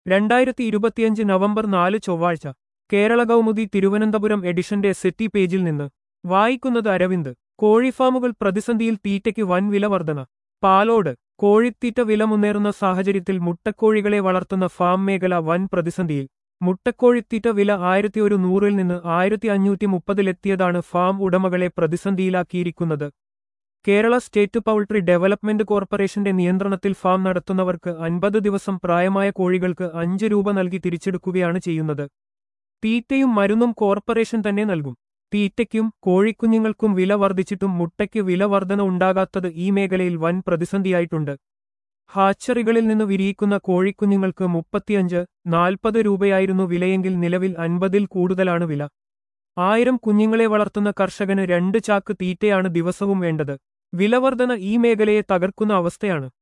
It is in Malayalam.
2025 നവംബർ 4 ചൊവ്വാഴ്ച കേരള കൗമുദി തിരുവനന്തപുരം എഡിഷന്റെ സെറ്റി പേജിൽ നിന്ന് വായിക്കുന്നത് അരവിന്ദ്. കോഴിഫാമുകൾ പ്രതിസന്ധിയിൽ, തീറ്റയ്ക്ക് വൻ വില വർധന. പാലോട്. കോഴിത്തീറ്റ വില മുന്നേറുന്ന സാഹചര്യത്തിൽ മുട്ടക്കോഴികളെ വളർത്തുന്ന ഫാം മേഖല വൻ പ്രതിസന്ധിയിൽ. മുട്ടക്കോഴിത്തീറ്റ വില 1100-ൽ നിന്ന് 1530-ലെത്തിയതാണ് ഫാം ഉടമകളെ പ്രതിസന്ധിയിലാക്കിയിരിക്കുന്നത്. കേരള സ്റ്റേറ്റ് പൗൾട്രി ഡെവലപ്മെന്റ് കോർപ്പറേഷന്റെ നിയന്ത്രണത്തിൽ ഫാം നടത്തുന്നവർക്ക് 50 ദിവസം പ്രായമായ കോഴികൾക്ക് 5 രൂപ നൽകി തിരിച്ചെടുക്കുകയാണ് ചെയ്യുന്നത്. തീറ്റയും മരുന്നും കോർപ്പറേഷൻ തന്നെ നൽകും. തീറ്റയ്ക്കും കോഴിക്കുഞ്ഞുങ്ങൾക്കും വില വർദ്ധിച്ചിട്ടും മുട്ടയ്ക്ക് വില വർധന ഉണ്ടാകാത്തത് ഈ മേഖലയിൽ വൻ പ്രതിസന്ധിയായിട്ടുണ്ട്. ഹാച്ചറികളിൽ നിന്ന് വിരിയിക്കുന്ന കോഴിക്കുഞ്ഞുങ്ങൾക്ക് 35-40 രൂപയായിരുന്നു വിലയെങ്കിൽ നിലവിൽ 50-ൽ കൂടുതലാണ് വില. 1000 കുഞ്ഞുങ്ങളെ വളർത്തുന്ന കർഷകന് 2 ചാക്ക് തീറ്റയാണ് ദിവസവും വേണ്ടത്. വിലവർധന ഈ മേഖലയെ തകർക്കുന്ന അവസ്ഥയാണ്.